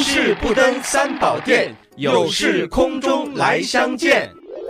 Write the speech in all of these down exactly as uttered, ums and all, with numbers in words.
事不登三宝殿，有事空中来相见。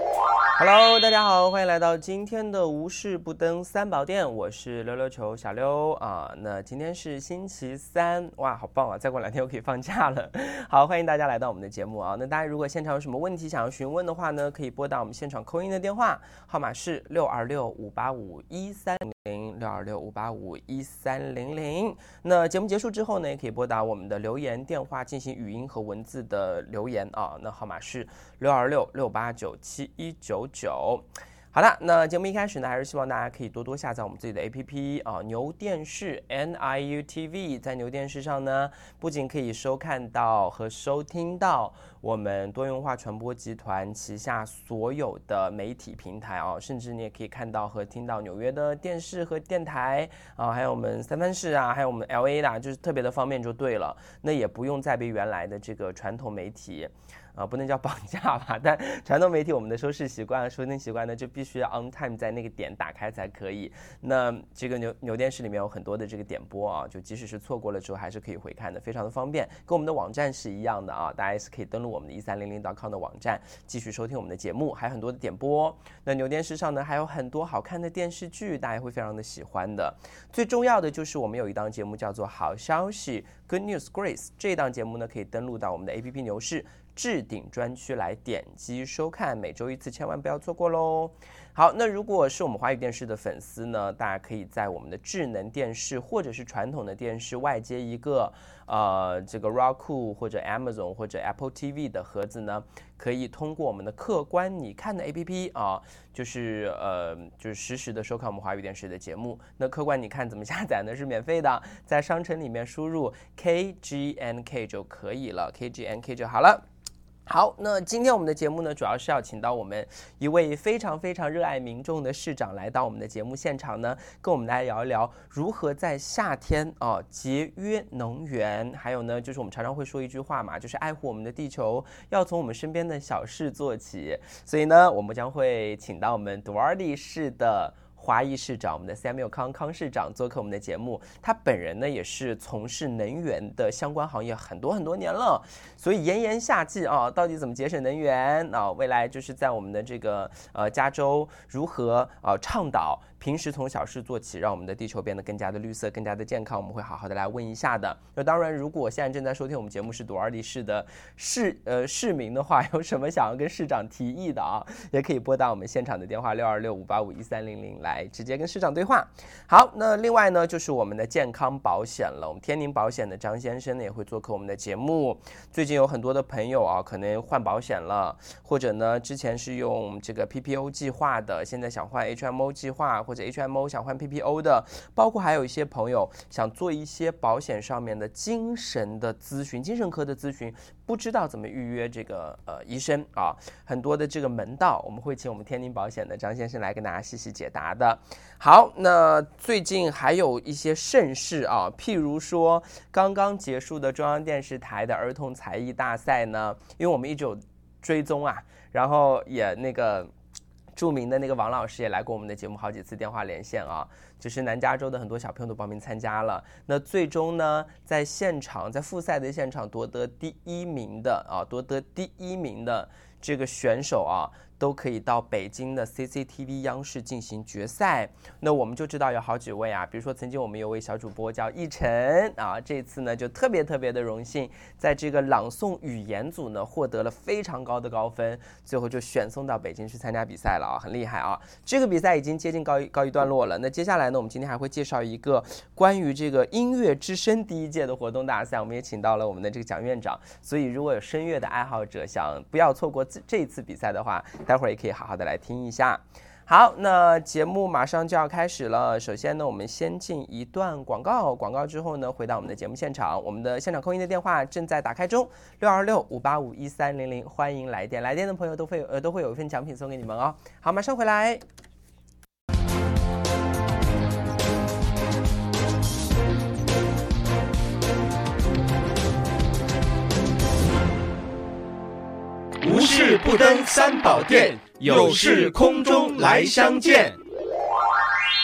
Hello， 大家好，欢迎来到今天的无事不登三宝殿，我是溜溜球小溜啊。那今天是星期三，哇，好棒啊！再过两天我可以放假了。好，欢迎大家来到我们的节目啊。那大家如果现场有什么问题想要询问的话呢，可以拨打我们现场call in的电话，号码是六二六五八五一三零六二六五八五一三零零。那节目结束之后呢，也可以拨打我们的留言电话进行语音和文字的留言啊。那号码是六二六六八九七一九九。好的，那节目一开始呢，还是希望大家可以多多下载我们自己的 A P P 啊，牛电视 N I U T V。在牛电视上呢，不仅可以收看到和收听到我们多元化传播集团旗下所有的媒体平台啊，甚至你也可以看到和听到纽约的电视和电台啊，还有我们三藩市啊，还有我们 L A 啦，就是特别的方便就对了。那也不用再被原来的这个传统媒体。啊，不能叫绑架吧，但传统媒体我们的收视习惯、收听习惯呢，就必须要 on time 在那个点打开才可以。那这个牛牛电视里面有很多的这个点播啊，就即使是错过了之后，还是可以回看的，非常的方便，跟我们的网站是一样的啊。大家也是可以登录我们的一三零零 .com 的网站，继续收听我们的节目，还有很多的点播。那牛电视上呢，还有很多好看的电视剧，大家会非常的喜欢的。最重要的就是我们有一档节目叫做好消息 Good News Grace， 这一档节目呢，可以登录到我们的 A P P 牛视置顶专区来点击收看，每周一次，千万不要错过咯。好，那如果是我们华语电视的粉丝呢，大家可以在我们的智能电视或者是传统的电视外接一个呃这个 Roku 或者 Amazon 或者 Apple T V 的盒子呢，可以通过我们的客观你看的 A P P 啊，就是呃就是实时的收看我们华语电视的节目。那客观你看怎么下载呢？是免费的，在商城里面输入 K G N K 就可以了 ，K G N K 就好了。好，那今天我们的节目呢，主要是要请到我们一位非常非常热爱民众的市长来到我们的节目现场呢，跟我们来聊一聊如何在夏天啊节约能源，还有呢，就是我们常常会说一句话嘛，就是爱护我们的地球要从我们身边的小事做起。所以呢，我们将会请到我们杜尔利市的华裔市长，我们的 Samuel 康康市长做客我们的节目。他本人呢也是从事能源的相关行业很多很多年了，所以炎炎夏季啊，到底怎么节省能源啊？未来就是在我们的这个呃加州如何啊倡导平时从小事做起，让我们的地球变得更加的绿色、更加的健康，我们会好好的来问一下的。那当然，如果现在正在收听我们节目是杜尔利市的市呃市民的话，有什么想要跟市长提议的啊，也可以拨打我们现场的电话六二六五八五一三零零来直接跟市长对话。好，那另外呢，就是我们的健康保险了。我们天宁保险的张先生呢也会做客我们的节目。最近有很多的朋友啊，可能换保险了，或者呢之前是用这个 P P O 计划的，现在想换 H M O 计划，或者 H M O 想换 P P O 的，包括还有一些朋友想做一些保险上面的精神的咨询、精神科的咨询，不知道怎么预约这个呃医生啊，很多的这个门道，我们会请我们天宁保险的张先生来跟大家细细解答的。好，那最近还有一些盛事啊，譬如说刚刚结束的中央电视台的儿童才艺大赛呢，因为我们一直有追踪啊，然后也那个著名的那个王老师也来过我们的节目好几次电话连线啊，就是南加州的很多小朋友都报名参加了。那最终呢，在现场，在复赛的现场夺得第一名的啊，夺得第一名的这个选手啊，都可以到北京的 C C T V 央视进行决赛。那我们就知道有好几位啊，比如说曾经我们有位小主播叫奕晨啊，这次呢就特别特别的荣幸，在这个朗诵语言组呢获得了非常高的高分，最后就选送到北京去参加比赛了啊，很厉害啊！这个比赛已经接近告一告一段落了。那接下来呢，我们今天还会介绍一个关于这个音乐之声第一届的活动大赛，我们也请到了我们的这个蒋院长，所以如果有声乐的爱好者想不要错过这一次比赛的话，待会儿也可以好好的来听一下。好，那节目马上就要开始了。首先呢，我们先进一段广告，广告之后呢，回到我们的节目现场。我们的现场扣音的电话正在打开中，六二六五八五一三零零，欢迎来电。来电的朋友都会有呃都会有一份奖品送给你们哦。好，马上回来。 无事不登三宝殿，有事空中来相见。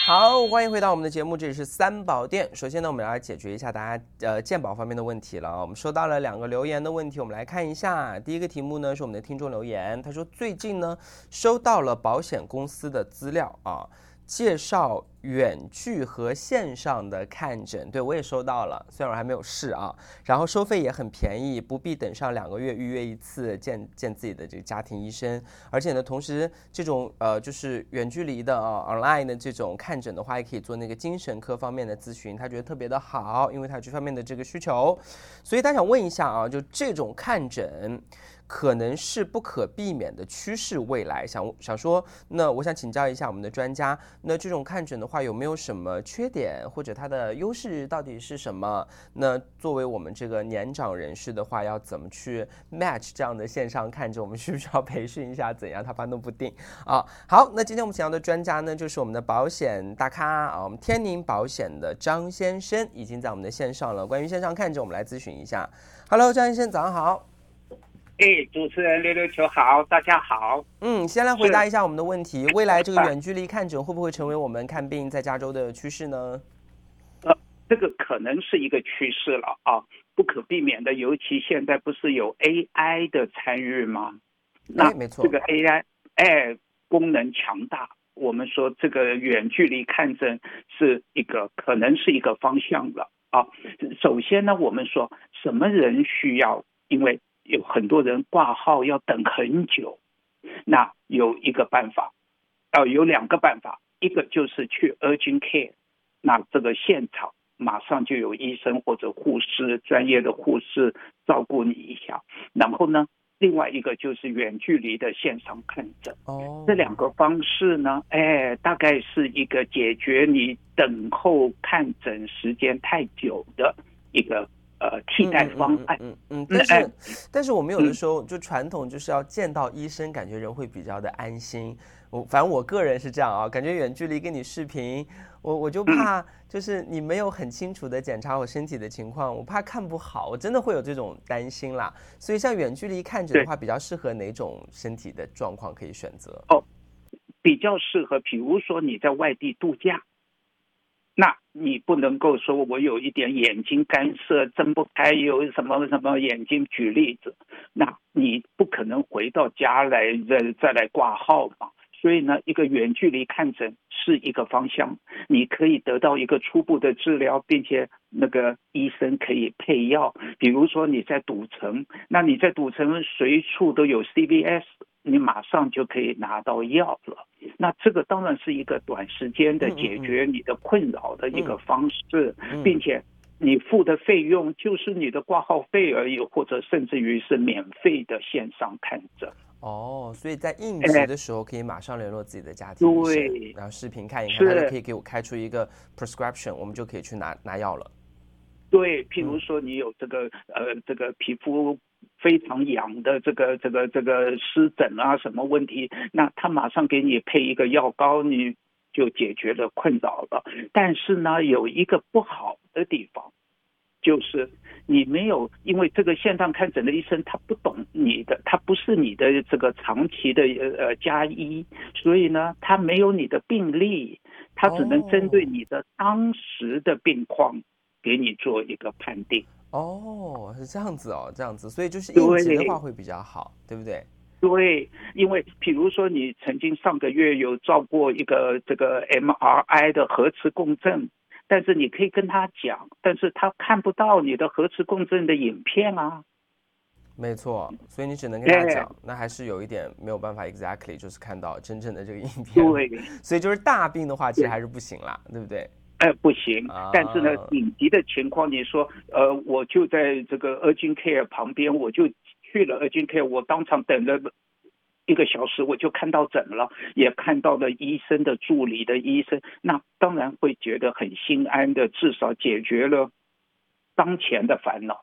好，欢迎回到我们的节目，这里是三宝店。首先呢，我们来解决一下大家呃健保方面的问题了。我们收到了两个留言的问题，我们来看一下。第一个题目呢是我们的听众留言，他说最近呢收到了保险公司的资料啊，介绍远距和线上的看诊，对我也收到了，虽然我还没有试啊。然后收费也很便宜，不必等上两个月预约一次见见自己的这个家庭医生。而且呢，同时这种呃就是远距离的啊 online 的这种看诊的话，也可以做那个精神科方面的咨询，他觉得特别的好，因为他有这方面的这个需求。所以他想问一下啊，就这种看诊可能是不可避免的趋势，未来想想说，那我想请教一下我们的专家，那这种看诊的话有没有什么缺点，或者它的优势到底是什么？那作为我们这个年长人士的话，要怎么去 match 这样的线上看诊？我们需不需要培训一下？怎样？他怕弄不定啊。好，那今天我们请到的专家呢，就是我们的保险大咖啊，我们天宁保险的张先生已经在我们的线上了。关于线上看诊，我们来咨询一下。Hello， 张先生，早上好。 哎，主持人溜溜球好，大家好。 嗯，先来回答一下我们的问题。未来这个远距离看诊会不会成为我们看病在加州的趋势呢？ 呃，这个可能是一个趋势了啊，不可避免的。尤其现在不是有 A I 的参与吗？那没错， 这个 A I 哎功能强大，我们说这个远距离看诊是一个可能是一个方向了啊。首先呢，我们说什么人需要，因为有很多人挂号要等很久，那有一个办法，呃，有两个办法，一个就是去 urgent care， 那这个现场马上就有医生或者护士，专业的护士照顾你一下。然后呢，另外一个就是远距离的线上看诊。 哦， 这两个方式呢，哎，大概是一个解决你等候看诊时间太久的一个。呃，替代方案， 嗯嗯，嗯但是、嗯、但是我们有的时候就传统就是要见到医生，感觉人会比较的安心。我反正我个人是这样啊，感觉远距离跟你视频，我我就怕就是你没有很清楚的检查我身体的情况，我怕看不好，我真的会有这种担心啦。所以像远距离看诊的话，比较适合哪种身体的状况可以选择？ 哦，比较适合，比如说你在外地度假。那你不能够说我有一点眼睛干涩睁不开，有什么什么眼睛，举例子，那你不可能回到家来再再来挂号嘛。所以呢，一个远距离看诊是一个方向，你可以得到一个初步的治疗，并且那个医生可以配药。比如说你在赌城，那你在赌城随处都有 C V S， 你马上就可以拿到药了。那这个当然是一个短时间的解决你的困扰的一个方式，并且你付的费用就是你的挂号费而已，或者甚至于是免费的线上看诊。 哦，所以在应急的时候可以马上联络自己的家庭医生， 对， 然后视频看一看，他就可以给我开出一个 prescription， 我们就可以去拿拿药了。 对，譬如说你有这个、嗯、呃这个皮肤非常痒的这个这个这个湿疹啊什么问题，那他马上给你配一个药膏，你就解决了困扰了。但是呢，有一个不好的地方，就是你没有，因为这个线上看诊的医生他不懂你的，他不是你的这个长期的呃家医，所以呢，他没有你的病历，他只能针对你的当时的病况给你做一个判定。 哦，是这样子哦，这样子，所以就是应急的话会比较好，对不对？ 对，因为比如说你曾经上个月有照过一个这个 M R I 的核磁共振，但是你可以跟他讲，但是他看不到你的核磁共振的影片啊。 没错，所以你只能跟他讲，那还是有一点没有办法 exactly 就是看到真正的这个影片。 对， 所以就是大病的话，其实还是不行啦，对不对？ 呃，不行，但是呢，紧急的情况，你说，呃，我就在这个 urgent care 旁边，我就去了 urgent care，我当场等了一个小时，我就看到诊了，也看到了医生的助理的医生，那当然会觉得很心安的，至少解决了当前的烦恼。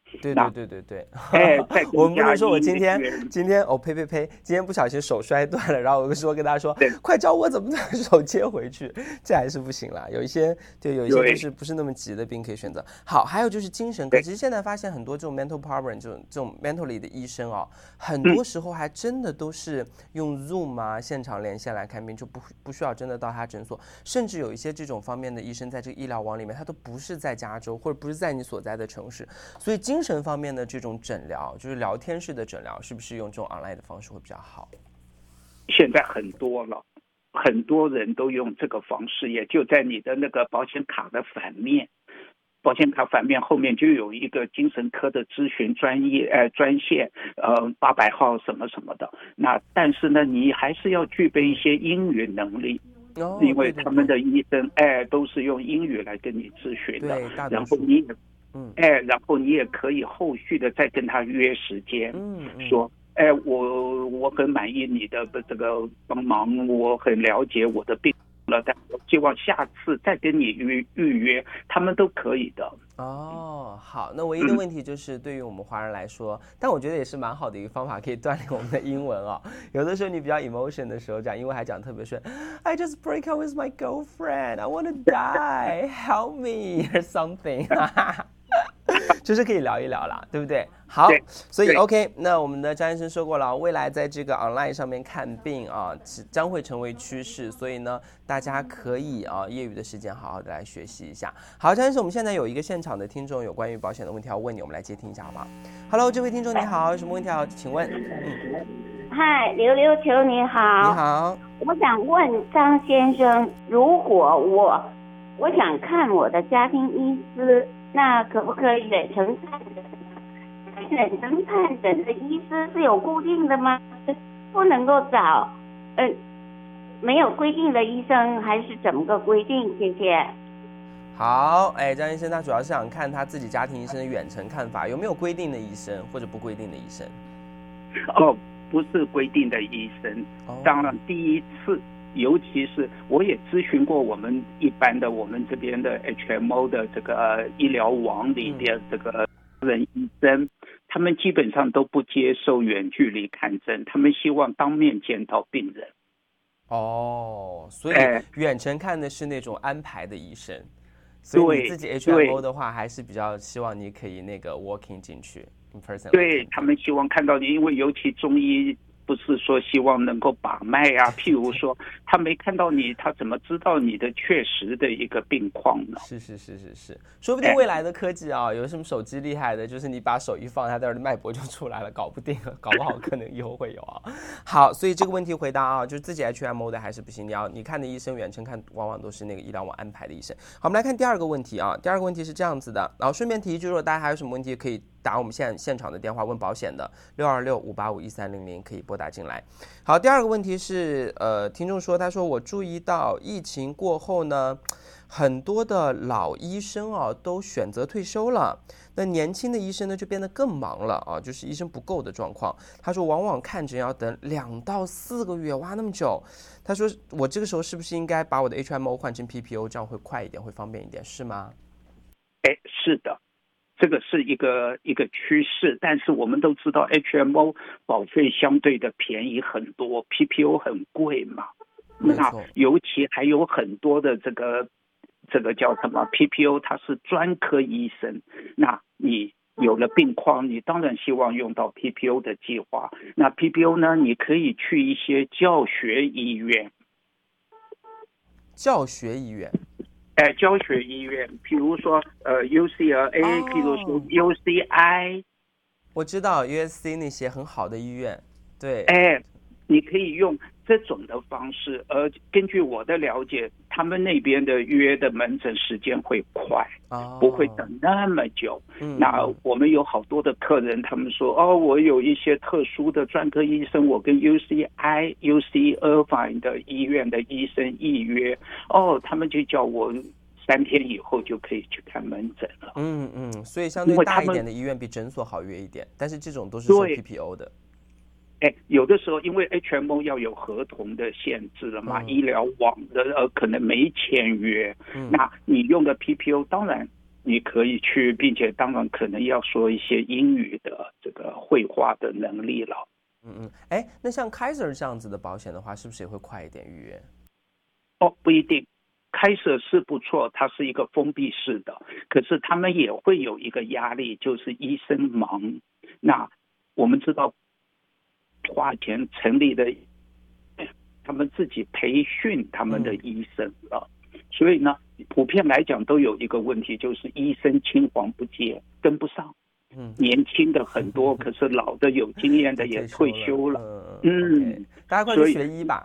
对对对对对， 哎， 我们不能说我今天今天哦呸呸呸，今天不小心手摔断了，然后我说跟他说，快教我怎么把手接回去，这还是不行啦。有一些对，有一些就是不是那么急的病可以选择。好，还有就是精神科，其实现在发现很多这种 mental problem 这种这种 mentally 的医生哦，很多时候还真的都是用 Zoom 啊现场连线来看病，就不不需要真的到他诊所，甚至有一些这种方面的医生在这个医疗网里面，他都不是在加州或者不是在你所在的城市，所以精神方面的这种诊疗，就是聊天式的诊疗，是不是用这种 online 的方式会比较好？ 现在很多了，很多人都用这个方式，也就在你的那个保险卡的反面，保险卡反面后面就有一个精神科的咨询专业呃专线，呃八百号什么什么的。那但是呢，你还是要具备一些英语能力。哦、因为他们的医生哎都是用英语来跟你咨询的，然后你也嗯哎，然后你也可以后续的再跟他约时间，嗯，嗯说哎我我很满意你的这个帮忙，我很了解我的病了，但我希望下次再跟你预预约，他们都可以的。 哦，好，那唯一的问题就是对于我们华人来说，嗯、但我觉得也是蛮好的一个方法，可以锻炼我们的英文哦。有的时候你比较 emotion 的时候讲英文还讲特别顺 ，I just break up with my girlfriend, I want to die, help me or something 。就是可以聊一聊啦，对不对？好，所以 OK， 那我们的张医生说过了，未来在这个 online 上面看病啊，将会成为趋势，所以呢，大家可以啊业余的时间好好的来学习一下。好，张医生，我们现在有一个现场的听众有关于保险的问题要问你，我们来接听一下好不好 ？Hello， 这位听众你好，有什么问题要请问？嗯， 嗨，溜溜球你好。 你好， 我想问张先生，如果我我想看我的家庭医师，那可不可以远程看诊？远程看诊的医师是有固定的吗？不能够找呃没有规定的医生，还是怎么个规定？谢谢。 好，哎，张医生他主要是想看他自己家庭医生的远程看法，有没有规定的医生或者不规定的医生？ 哦，不是规定的医生，当然第一次。尤其是我也咨询过我们一般的我们这边的 H M O 的这个医疗网里边这个人医生，他们基本上都不接受远距离看诊，他们希望当面见到病人。 哦，所以远程看的是那种安排的医生，所以你自己 H M O 的话还是比较希望你可以那个 walking 进去 in person。 对，他们希望看到你，因为尤其中医。不是说希望能够把脉啊，譬如说他没看到你，他怎么知道你的确实的一个病况呢？ 是是是是是，说不定未来的科技啊，有什么手机厉害的，就是你把手一放，它的脉搏就出来了，搞不定了，搞不好可能以后会有啊。好，所以这个问题回答啊，就是自己 H M O 的还是不行，你要你看的医生远程看，往往都是那个医疗网安排的医生。好，我们来看第二个问题啊，第二个问题是这样子的，然后顺便提一句，如果大家还有什么问题可以打我们现现场的电话问保险的六二六五八五一三零零可以拨打进来。好，第二个问题是，呃，听众说，他说我注意到疫情过后呢，很多的老医生啊都选择退休了，那年轻的医生呢就变得更忙了啊，就是医生不够的状况。他说往往看诊要等两到四个月，哇，那么久。他说我这个时候是不是应该把我的 H M O 换成 P P O， 这样会快一点，会方便一点，是吗？ 哎，是的。这个是一个一个趋势，但是我们都知道 H M O 保费相对的便宜很多 ，P P O 很贵嘛。那尤其还有很多的这个这个叫什么 P P O， 它是专科医生。那你有了病况，你当然希望用到 P P O 的计划。那 P P O 呢，你可以去一些教学医院。 教学医院。 哎，教学医院，比如说呃 U C L A， 比如说 U C I， 我知道 U S C 那些很好的医院，对， 哎，你可以用这种的方式，而根据我的了解，他们那边的约的门诊时间会快，哦、不会等那么久。嗯、那我们有好多的客人，他们说哦，我有一些特殊的专科医生，我跟 U C I、U C Irvine 的医院的医生预约，哦，他们就叫我三天以后就可以去看门诊了。 嗯嗯，所以相对大一点的医院比诊所好约一点，但是这种都是收 P P O 的。 哎，有的时候因为 H M O 要有合同的限制了嘛，嗯、医疗网的呃可能没签约，嗯、那你用的 P P O 当然你可以去，并且当然可能要说一些英语的这个绘画的能力了。 嗯嗯，哎，那像 Kaiser 这样子的保险的话，是不是也会快一点预约？ 哦，不一定。开设是不错，它是一个封闭式的，可是他们也会有一个压力，就是医生忙。那我们知道花钱成立的，他们自己培训他们的医生了，嗯、所以呢，普遍来讲都有一个问题，就是医生青黄不接，跟不上。嗯，年轻的很多，可是老的有经验的也退休了。 嗯，嗯 okay, 大家快去学医吧。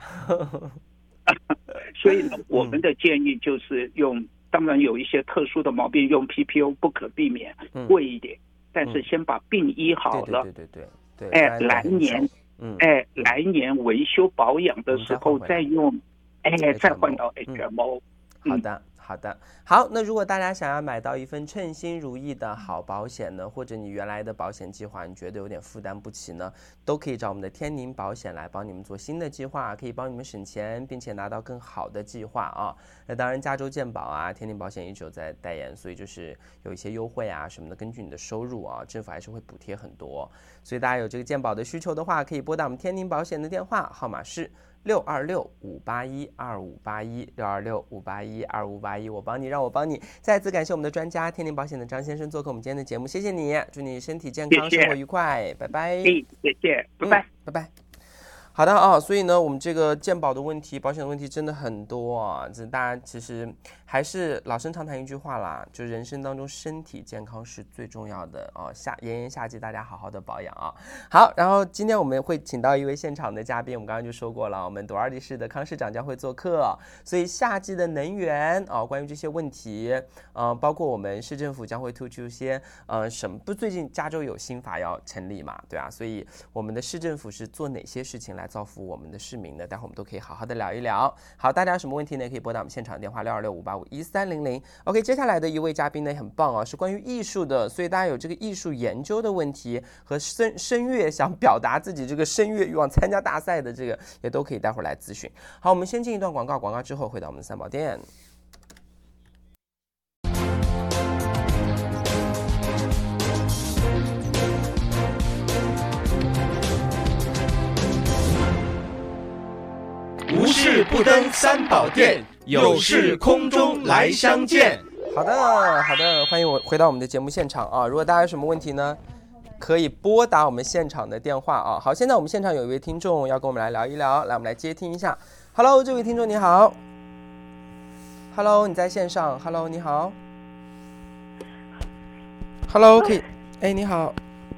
所以呢，我们的建议就是用，当然有一些特殊的毛病用 P P O 不可避免，贵一点，但是先把病医好了， 对对对对对， 哎，来年，嗯，哎，来年维修保养的时候再用，哎，再换到 H M O。 好的。好的，好，那如果大家想要买到一份称心如意的好保险呢，或者你原来的保险计划你觉得有点负担不起呢，都可以找我们的天宁保险来帮你们做新的计划，可以帮你们省钱，并且拿到更好的计划啊。那当然加州健保啊，天宁保险一直有在代言，所以就是有一些优惠啊什么的，根据你的收入啊，政府还是会补贴很多。所以大家有这个健保的需求的话，可以拨打我们天宁保险的电话号码是六二六五八一二五八一六二六五八一二五八一，我帮你，让我帮你。再次感谢我们的专家天宁保险的张先生做客我们今天的节目，谢谢你，祝你身体健康， 谢谢生活愉快，拜拜。 谢谢，拜拜， 嗯、拜拜。好的啊，所以呢，我们这个健保的问题、保险的问题真的很多啊。这大家其实还是老生常谈一句话啦，就人生当中身体健康是最重要的啊。夏炎炎夏季，大家好好的保养啊。好，然后今天我们会请到一位现场的嘉宾，我们刚刚就说过了，我们朵尔迪市的康市长将会做客，所以夏季的能源啊，关于这些问题，呃，包括我们市政府将会推出一些呃什么，不最近加州有新法要成立嘛，对啊，所以我们的市政府是做哪些事情来来造福我们的市民的，待会我们都可以好好的聊一聊。好，大家有什么问题呢？可以拨打我们现场的电话六二六五八五一三零零。OK， 接下来的一位嘉宾呢很棒啊，是关于艺术的，所以大家有这个艺术研究的问题和声声乐想表达自己这个声乐欲望、参加大赛的这个，也都可以待会儿来咨询。好，我们先进一段广告，广告之后回到我们的三宝店。 无事不登三宝殿，有事空中来相见。 好的，好的，欢迎我回到我们的节目现场啊！如果大家有什么问题呢，可以拨打我们现场的电话啊。好，现在我们现场有一位听众要跟我们来聊一聊，来，我们来接听一下。Hello， 这位听众你好。Hello， 你在线上。Hello， 你好。Hello， 可以。哎，你好。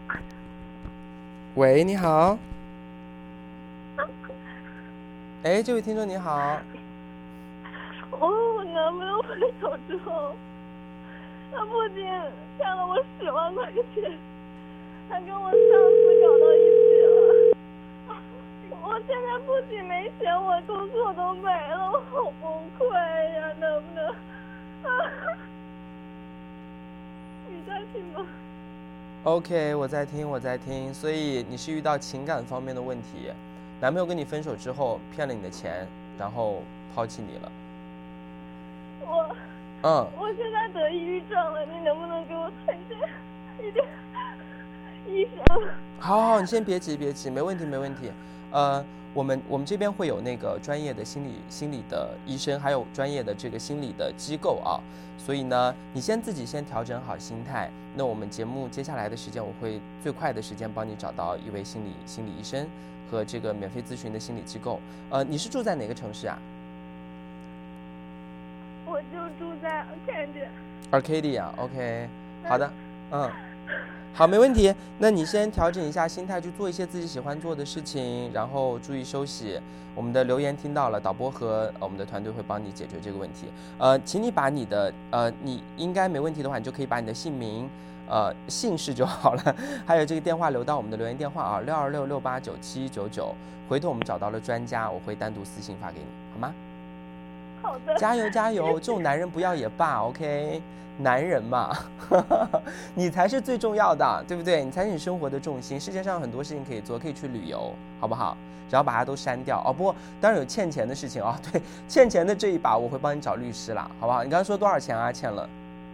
喂，你好。哎，这位听众你好。 我男朋友分手之后，他不仅欠了我十万块钱，还跟我上司搞到一起了。我现在不仅没钱，我工作都没了，我好崩溃呀！能不能？啊、你在听吗 ？OK， 我在听，我在听。所以你是遇到情感方面的问题。男朋友跟你分手之后骗了你的钱，然后抛弃你了。 我， 嗯， 我现在得抑郁症了，你能不能给我推荐一点医生？ 好好，你先别急别急，没问题没问题。呃，我们我们这边会有那个专业的心理心理的医生，还有专业的这个心理的机构啊。所以呢，你先自己先调整好心态。那我们节目接下来的时间，我会最快的时间帮你找到一位心理心理医生。和这个免费咨询的心理机构，呃，你是住在哪个城市啊？ 我就住在 Arcadia。Arcadia，OK， 好的，嗯，好，没问题。那你先调整一下心态，去做一些自己喜欢做的事情，然后注意休息。我们的留言听到了，导播和我们的团队会帮你解决这个问题。呃，请你把你的，呃，你应该没问题的话，你就可以把你的姓名。呃，姓氏就好了，还有这个电话留到我们的留言电话啊，六二六六八九七九九。回头我们找到了专家，我会单独私信发给你，好吗？ 好的。 加油加油！这种男人不要也罢 ，OK？ 男人嘛，你才是最重要的，对不对？你才是你生活的重心。世界上有很多事情可以做，可以去旅游，好不好？然后把它都删掉哦。不过当然有欠钱的事情啊，对，欠钱的这一把我会帮你找律师啦，好不好？你刚刚说多少钱啊？欠了？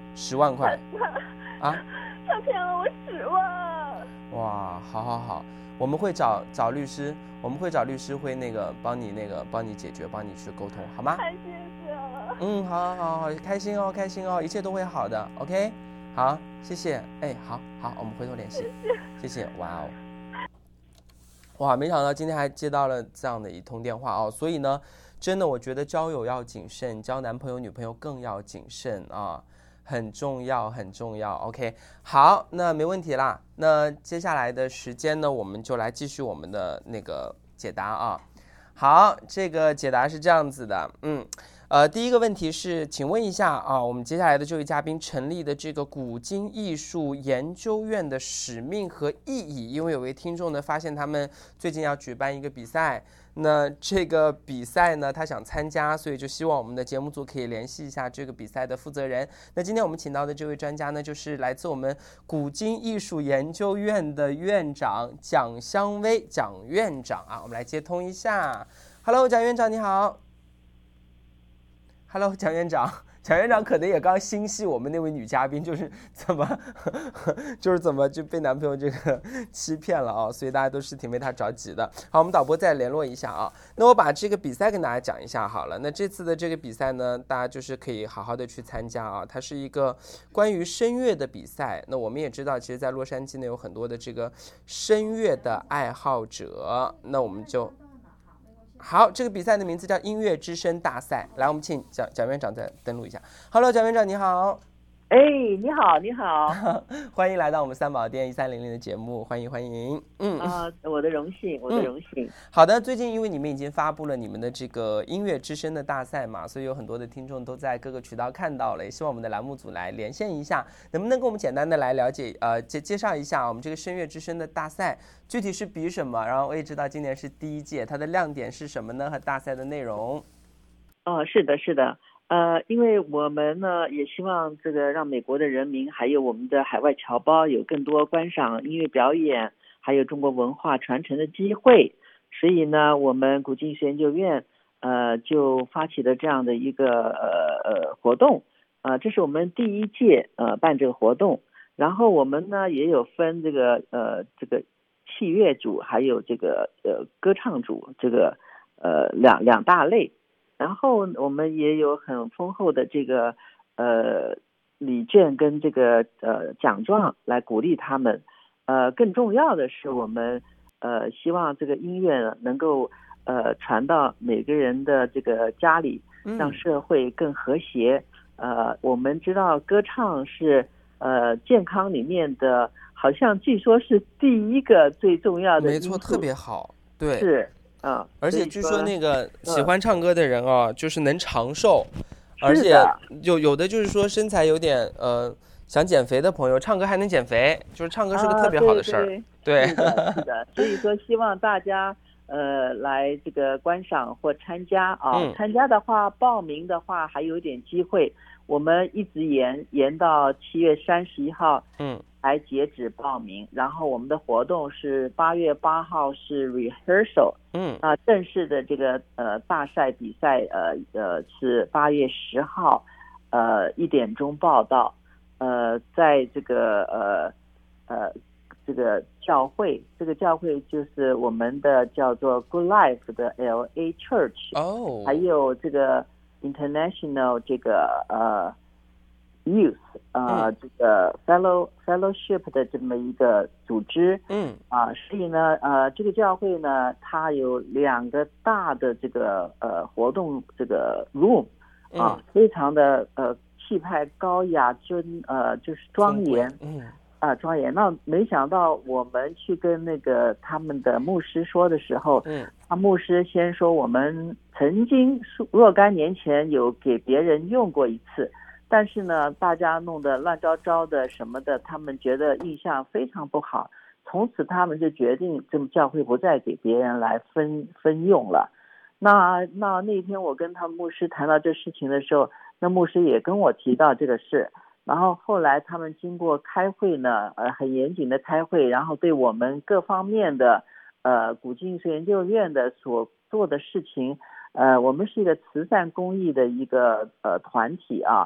十万块啊？ 他骗了我十万。 哇，好好好，我们会找找律师，我们会找律师会那个帮你那个帮你解决，帮你去沟通，好吗？ 太谢谢了。 嗯，好好好，开心哦，开心哦，一切都会好的 ，OK。好，谢谢，哎，好好，我们回头联系，谢谢，哇哦，哇，没想到今天还接到了这样的一通电话哦，所以呢，真的我觉得交友要谨慎，交男朋友女朋友更要谨慎啊，很重要很重要 ，OK。好，那没问题啦，那接下来的时间呢，我们就来继续我们的那个解答啊。好，这个解答是这样子的，嗯。呃，第一个问题是，请问一下啊，我们接下来的这位嘉宾成立的这个古今艺术研究院的使命和意义，因为有位听众呢发现他们最近要举办一个比赛，那这个比赛呢他想参加，所以就希望我们的节目组可以联系一下这个比赛的负责人。那今天我们请到的这位专家呢，就是来自我们古今艺术研究院的院长蒋香薇蒋院长啊，我们来接通一下。Hello， 蒋院长你好。Hello， 蒋院长，蒋院长可能也刚心系我们那位女嘉宾，就是怎么，就是怎么就被男朋友这个欺骗了啊，所以大家都是挺为他着急的。好，我们导播再联络一下啊。那我把这个比赛跟大家讲一下好了。那这次的这个比赛呢，大家就是可以好好的去参加啊。它是一个关于声乐的比赛。那我们也知道，其实，在洛杉矶呢有很多的这个声乐的爱好者。那我们就。好，这个比赛的名字叫音乐之声大赛。来，我们请蒋蒋院长再登录一下。Hello， 蒋院长你好。 哎，你好，你好， 欢迎来到我们三宝店一三零零的节目，欢迎欢迎。嗯啊，我的荣幸，我的荣幸、嗯。 好的，最近因为你们已经发布了你们的这个音乐之声的大赛嘛，所以有很多的听众都在各个渠道看到了，也希望我们的栏目组来连线一下，能不能跟我们简单的来了解呃介介绍一下我们这个声乐之声的大赛具体是比什么？然后我也知道今年是第一届，它的亮点是什么呢？和大赛的内容？ 哦，是的，是的。呃，因为我们呢也希望这个让美国的人民还有我们的海外侨胞有更多观赏音乐表演还有中国文化传承的机会，所以呢我们古今艺术研究院呃就发起了这样的一个呃呃活动，呃这是我们第一届呃办这个活动，然后我们呢也有分这个呃这个器乐组还有这个呃歌唱组这个呃两两大类。然后我们也有很丰厚的这个呃礼券跟这个呃奖状来鼓励他们，呃更重要的是我们呃希望这个音乐能够呃传到每个人的这个家里，让社会更和谐。呃我们知道歌唱是呃健康里面的，好像据说是第一个最重要的因素， 没错，特别好，对， 是。啊、嗯， 而且据说那个喜欢唱歌的人啊，嗯、就是能长寿，而且有有的就是说身材有点呃想减肥的朋友，唱歌还能减肥，就是唱歌是个特别好的事儿、啊。对， 对, 对是的，是的。所以说希望大家呃来这个观赏或参加啊，嗯、参加的话报名的话还有点机会，我们一直延延到七月三十一号，嗯。来截止报名，然后我们的活动是八月八号是 rehearsal， 嗯啊、呃，正式的这个呃大赛比赛呃呃是八月十号，呃一点钟报道，呃在这个呃呃这个教会，这个教会就是我们的叫做 Good Life 的 L A Church， 哦，还有这个 International 这个呃。Youth 呃、嗯、这个 fellow fellowship 的这么一个组织，嗯啊、呃，所以呢呃这个教会呢它有两个大的这个呃活动这个 room 啊、嗯、非常的呃气派高雅尊呃就是庄严，嗯啊庄严。那没想到我们去跟那个他们的牧师说的时候，嗯，他牧师先说我们曾经若干年前有给别人用过一次。但是呢，大家弄得乱糟糟的什么的，他们觉得印象非常不好。从此他们就决定，这么教会不再给别人来分分用了。那那那天我跟他们牧师谈到这事情的时候，那牧师也跟我提到这个事。然后后来他们经过开会呢，呃，很严谨的开会，然后对我们各方面的呃古今艺术研究院的所做的事情，呃，我们是一个慈善公益的一个呃团体啊。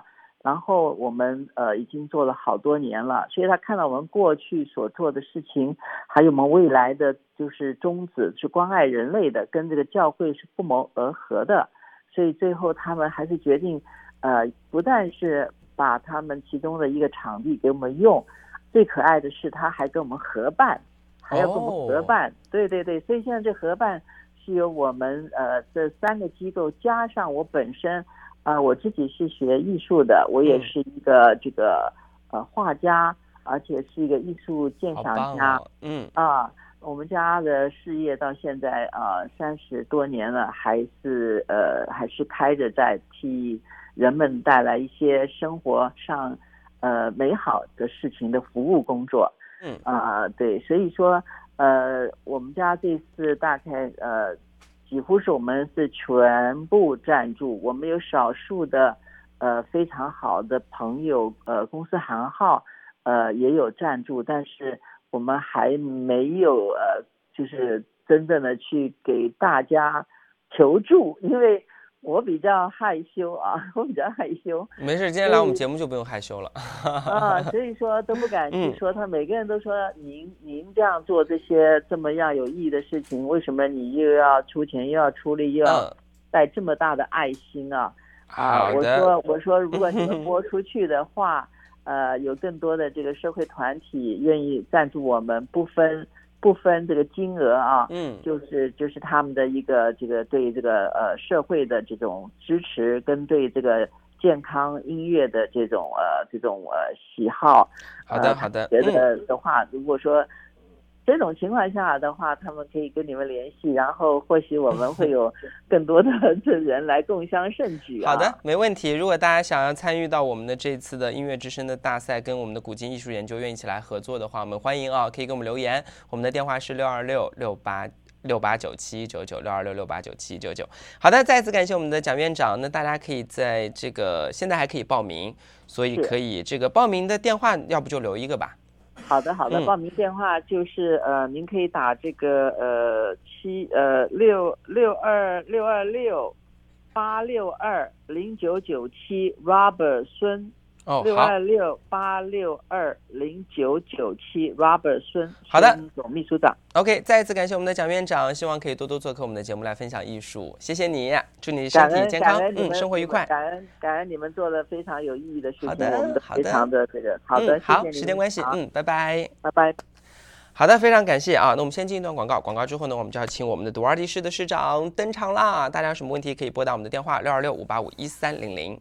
然后我们呃已经做了好多年了，所以他看到我们过去所做的事情，还有我们未来的就是宗旨是关爱人类的，跟这个教会是不谋而合的，所以最后他们还是决定，呃，不但是把他们其中的一个场地给我们用，最可爱的是他还跟我们合办，还要跟我们合办，哦、对对对，所以现在这合办是由我们呃这三个机构加上我本身，啊、呃，我自己是学艺术的，我也是一个这个呃画家，而且是一个艺术鉴赏家， 哦、嗯啊。我们家的事业到现在啊三十多年了，还是呃还是开着在替人们带来一些生活上呃美好的事情的服务工作。 嗯啊、呃、对，所以说呃我们家这次大概呃几乎是我们是全部赞助，我们有少数的呃非常好的朋友呃公司行号呃也有赞助，但是我们还没有呃，就是真正的去给大家求助，因为我比较害羞啊，我比较害羞。 没事，今天来我们节目就不用害羞了。 啊，所以说都不敢去说，他每个人都说您您这样做这些这么样有意义的事情，为什么你又要出钱又要出力又要带这么大的爱心啊？ 嗯、 啊，我说我说如果你们播出去的话。呃，有更多的这个社会团体愿意赞助我们，不分不分这个金额啊， 嗯， 就是就是他们的一个这个对这个呃社会的这种支持，跟对这个健康音乐的这种呃这种呃喜好。 好的好的， 觉得的话，嗯、如果说这种情况下的话，他们可以跟你们联系，然后或许我们会有更多的人来共襄盛举、啊。 好的，没问题。如果大家想要参与到我们的这次的音乐之声的大赛，跟我们的古今艺术研究院一起来合作的话，我们欢迎啊，可以给我们留言。我们的电话是六二六六八六八九七九九六二六六八九七九九。好的，再次感谢我们的蒋院长。那大家可以在这个现在还可以报名，所以可以这个报名的电话，要不就留一个吧。 好的，好的，报名电话就是呃，您可以打这个呃七呃六六二六二六八六二零九九七 Robert 孙哦， 六二六八六二零九九七 Robert 孙， 好的， 总秘书长。 OK， 再一次感谢我们的蒋院长，希望可以多多做客我们的节目来分享艺术，谢谢你，祝你身体健康，嗯，生活愉快。 感恩感恩你们做了非常有意义的事情， 好的， 我们非常的这个好的， 嗯、好， 谢谢时间关系，嗯，拜拜， 拜拜。 好的，非常感谢啊！那我们先进一段广告，广告之后呢，我们就要请我们的杜尔迪市的市长登场啦。大家有什么问题可以拨打我们的电话六二六五八五一三零零。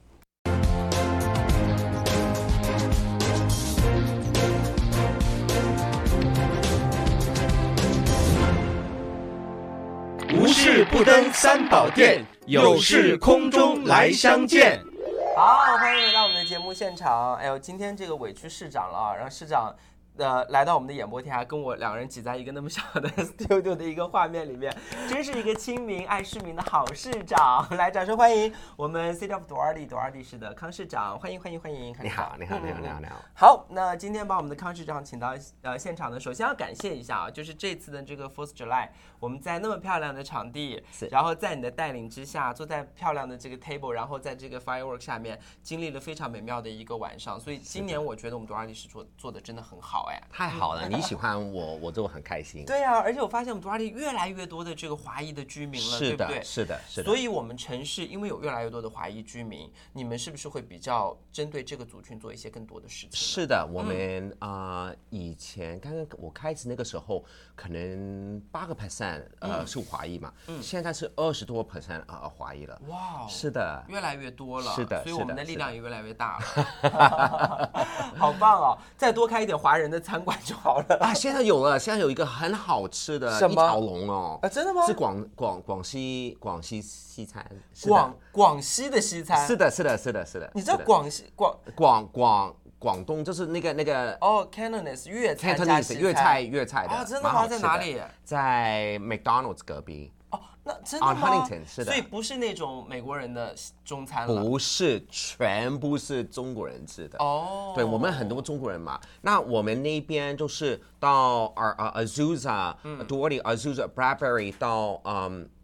无事不登三宝殿，有事空中来相见。 好，欢迎回到我们的节目现场。哎呦，今天这个委屈市长了啊，让市长呃来到我们的演播厅，还跟我两个人挤在一个那么小的 studio 的一个画面里面，真是一个亲民爱市民的好市长。来，掌声欢迎我们 City of Duarte 杜尔迪市的康市长，欢迎欢迎欢迎。 你好，你好，你好，你好，你好。 好，那今天把我们的康市长请到呃现场呢，首先要感谢一下啊，就是这次的这个 Fourth July， 我们在那么漂亮的场地，然后在你的带领之下，坐在漂亮的这个 table， 然后在这个 firework 下面，经历了非常美妙的一个晚上。所以今年我觉得我们杜尔迪市做做的真的很好。 太好了，你喜欢我，我就很开心。 对啊，而且我发现我们杜尔迪越来越多的这个华裔的居民了， 是的， 对不对？ 是的，是的。 所以我们城市因为有越来越多的华裔居民，你们是不是会比较针对这个族群做一些更多的事情？ 是的，我们啊、嗯呃，以前刚刚我开始那个时候，可能八个 percent 呃、嗯、是华裔嘛，嗯，现在是二十多 percent 啊华裔了。哇，是的， 越来越多了。 是的， 所以我们的力量也越来越大了。好棒哦！再多开一点华人的餐馆就好了啊！现在有了，现在有一个很好吃的一条龙哦， 啊，真的吗？ 是广广广西广西西餐， 广广西的西餐， 是的，是的，是的，是的。 你知道广西广广广广东就是那个那个哦 ，Cantonese 粤菜加西餐， 粤菜粤菜的啊，真的吗？在哪里？ 在 McDonald's 隔壁。 哦，那真的吗？ On Huntington 是的， 所以不是那种美国人的中餐了， 不是，全部是中国人吃的。 哦， 对，我们很多中国人嘛，那我们那边就是到呃呃 Azusa、Duarte、Azusa、Bradbury 到嗯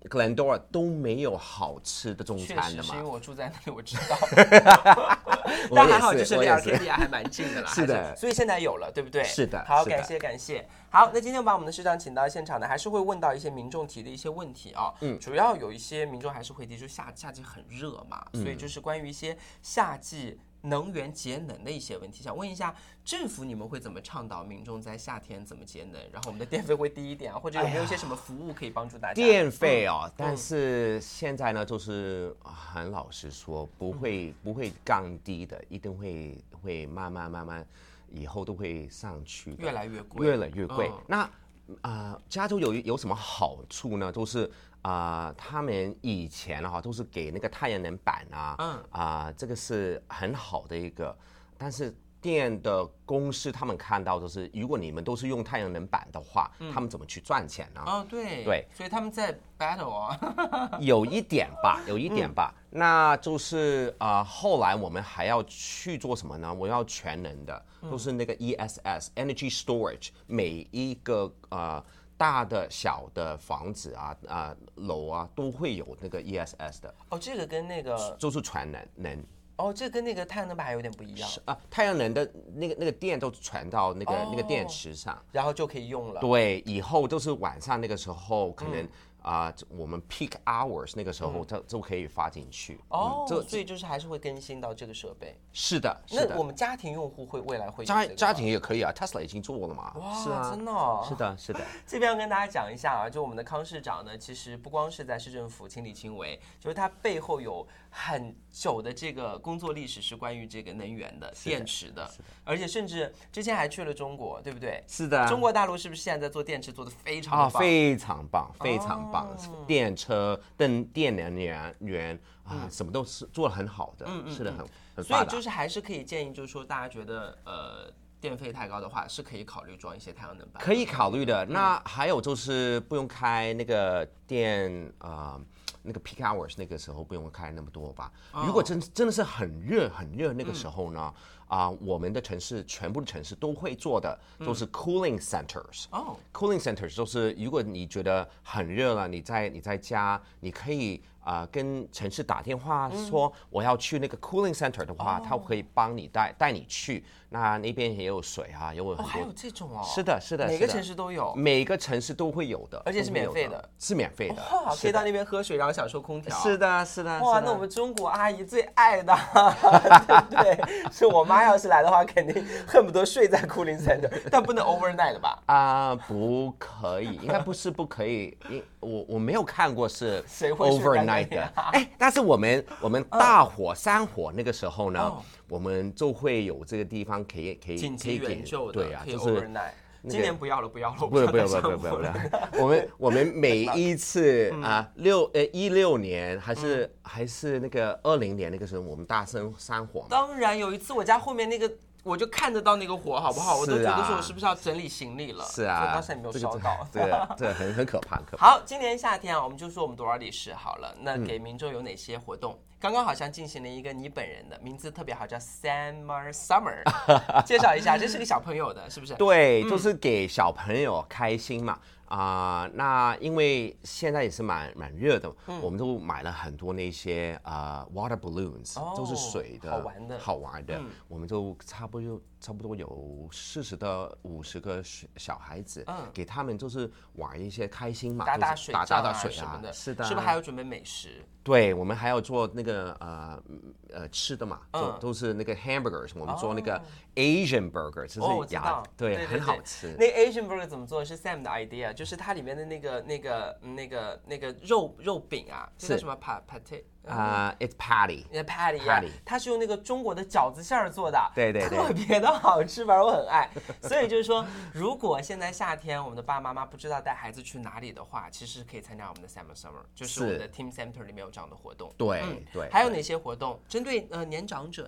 Glendora 都没有好吃的中餐的嘛。 确实是因为我住在那里，我知道。但还好，就是离 Arcadia 还蛮近的啦。 是的， 所以现在有了，对不对？ 是的。 好，感谢感谢。好，那今天把我们的市长请到现场呢，还是会问到一些民众提的一些问题啊。嗯，主要有一些民众还是会提出夏夏季很热嘛，所以就是关于一些夏季能源节能的一些问题，想问一下政府，你们会怎么倡导民众在夏天怎么节能？然后我们的电费会低一点啊，或者有没有一些什么服务可以帮助大家？ 电费哦，嗯、但是现在呢，就是很老实说，不会、嗯、不会降低的，一定会会慢慢慢慢，以后都会上去， 越来越贵， 越来越贵。嗯、那啊、呃，加州有有什么好处呢？都是。啊、呃，他们以前哈、啊、都是给那个太阳能板啊，嗯啊、呃，这个是很好的一个，但是电的公司他们看到就是，如果你们都是用太阳能板的话，嗯、他们怎么去赚钱呢？ 哦，对对， 所以他们在 battle 啊， 有一点吧，有一点吧，嗯、那就是啊、呃，后来我们还要去做什么呢？我要全能的，嗯、都是那个 E S S（Energy Storage），每一个啊。呃大的小的房子啊啊楼啊都会有那个 E S S 的哦，这个跟那个就是全能能哦，这跟那个太阳能板还有点不一样啊，太阳能的那个那个电都传到那个、哦、那个电池上， 然后就可以用了。 对，以后都是晚上那个时候可能。嗯啊、呃，我们 peak hours 那个时候它就可以发进去哦、嗯，所以就是还是会更新到这个设备。 是的，是的。 那我们家庭用户会未来会有、 这个、家家庭也可以啊 ，Tesla 已经做了嘛。 哇， 是啊， 真的、哦。 是的，是的。 这边要跟大家讲一下啊，就我们的康市长呢，其实不光是在市政府亲力亲为，就是他背后有很久的这个工作历史，是关于这个能源的、电池的，而且甚至之前还去了中国，对不对？ 是的。 中国大陆是不是现在在做电池做的非常棒？ 啊，非常棒，非常棒，哦、电。车、电电能源源啊，嗯、什么都是做得很好的，嗯嗯是的，很很所以就是还是可以建议，就是说大家觉得呃电费太高的话，是可以考虑装一些太阳能板。 可以考虑的。嗯、那还有就是不用开那个电啊、呃，那个 peak hours 那个时候不用开那么多吧。哦、如果真真的是很热很热那个时候呢？嗯啊、呃，我们的城市全部的城市都会做的，都是 cooling centers。哦、嗯、，cooling centers 就是如果你觉得很热了，你在你在家，你可以啊、呃、跟城市打电话说我要去那个 cooling center 的话，他、嗯、可以帮你带带你去。那那边也有水啊，有很多。 哦，还有这种哦。 是的，是的， 每个城市都有。 每个城市都会有的， 而且是免费的， 是免费的。 哇，可以到那边喝水，然后享受空调。 是的，是的。 哇，那我们中国阿姨最爱的，对不对？是我妈要是来的话，肯定恨不得睡在 cooling center， 但不能 overnight 的吧？ 啊、呃，不可以，应该不是不可以。我我没有看过是 overnight 的。哎，但是我们我们大火、嗯、山火那个时候呢，哦、我们就会有这个地方可以可以紧急援救的， 对啊， 可以就是 overnight。今年不要了，不要了， 不要不要不要不要不要不要！我们我们每一次啊，六呃一六年还是、嗯、还是那个二零年那个时候，我们大生山火嘛。 当然，有一次我家后面那个。我就看得到那个火，好不好？我都觉得说我是不是要整理行李了？ 是啊， 到现在没有烧到。 对对，很很可怕，可怕。 好，今年夏天啊，我们就说我们多少里市好了。那给民众有哪些活动？嗯、刚刚好像进行了一个你本人的名字特别好，叫 Summer Summer， 介绍一下，这是个小朋友的，是不是？ 对，嗯、就是给小朋友开心嘛。啊、呃，那因为现在也是蛮蛮热的，嗯、我们都买了很多那些啊、呃、water balloons，、哦、都是水的， 好玩的， 好玩的。嗯、我们就差不多差不多有四十到五十个小孩子，嗯，给他们就是玩一些开心嘛， 打打水、 打打打水啊什么的， 是的。 是不是还有准备美食？ 对，我们还要做那个呃呃吃的嘛，嗯、都都是那个 hamburgers， 我们做那个 Asian burger， 就是牙、 哦、 对, 对, 对, 对很好吃。 那 Asian burger 怎么做？是 Sam 的 idea， 就是它里面的那个那个那个那个肉肉饼啊，这叫什么 pate？ 啊、uh, ，it's patty，it's patty， yeah, 它是用那个中国的饺子馅儿做的， 对对对， 特别的好吃，反正我很爱。所以就是说，如果现在夏天我们的爸爸妈妈不知道带孩子去哪里的话，其实可以参加我们的 Summer Summer， 就是我们的 Team Center 里面有这样的活动。 对、嗯、对。 还有哪些活动针对呃年长者呢？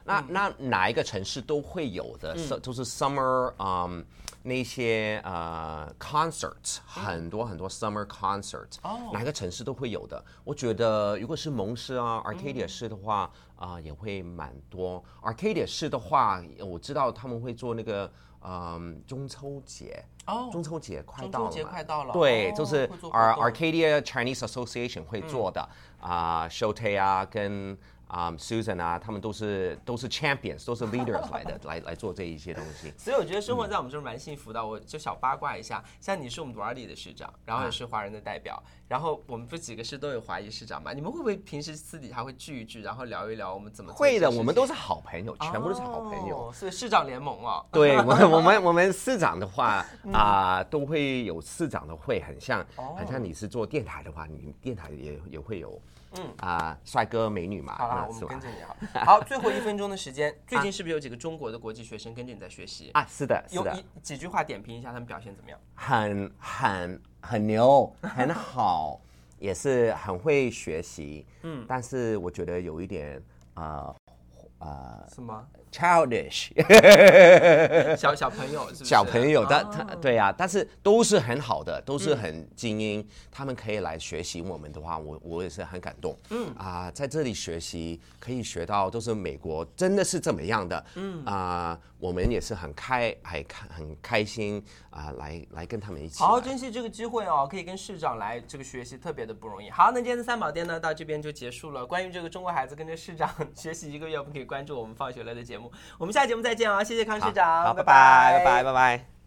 那、嗯、那哪一个城市都会有的，嗯、就是 summer， 嗯，那些呃 concert， 很多很多 summer concert，、哦、哪个城市都会有的。我觉得如果是蒙市啊 Arcadia 市的话，啊、嗯呃、也会蛮多。Arcadia 市的话，我知道他们会做那个嗯中秋节。哦，中秋节快到了， 中秋节快到了， 对，哦、就是 Arcadia Chinese Association 会做的啊 ，Shote 啊，跟啊、um, Susan 啊，他们都是都是 champions， 都是 leaders 来的，来来做这一些东西。 所以我觉得生活在我们这儿蛮幸福的。嗯、我就小八卦一下，像你是我们多尔里的市长，然后也是华人的代表，啊、然后我们不几个市都有华裔市长嘛？你们会不会平时私底下会聚一聚，然后聊一聊我们怎么做？ 会的，我们都是好朋友，全部都是好朋友。 哦、所以市长联盟哦。 对，我我们我们市长的话啊、呃，都会有市长的会，很像，哦、很像你是做电台的话，你电台也也会有。嗯啊，帅、呃、哥美女嘛， 好了，我们跟着你好。好，最后一分钟的时间，最近是不是有几个中国的国际学生跟着你在学习啊？是的，是的。 有一几句话点评一下他们表现怎么样？ 很很很牛，很好，也是很会学习。嗯，但是我觉得有一点呃呃什么 childish 小小朋友是不是？ 小朋友，但他、哦、对啊，但是都是很好的，都是很精英，嗯、他们可以来学习我们的话，我我也是很感动。嗯啊、呃，在这里学习可以学到都是美国真的是怎么样的。嗯啊、呃，我们也是很开还很开心啊、呃，来来跟他们一起。 好好珍惜这个机会哦，可以跟市长来这个学习，特别的不容易。好，那今天的三宝殿呢到这边就结束了。关于这个中国孩子跟着市长学习一个月，我们可以关注我们放学了的节目。我们下期节目再见啊！谢谢康市长， 好，拜拜，拜拜，拜拜。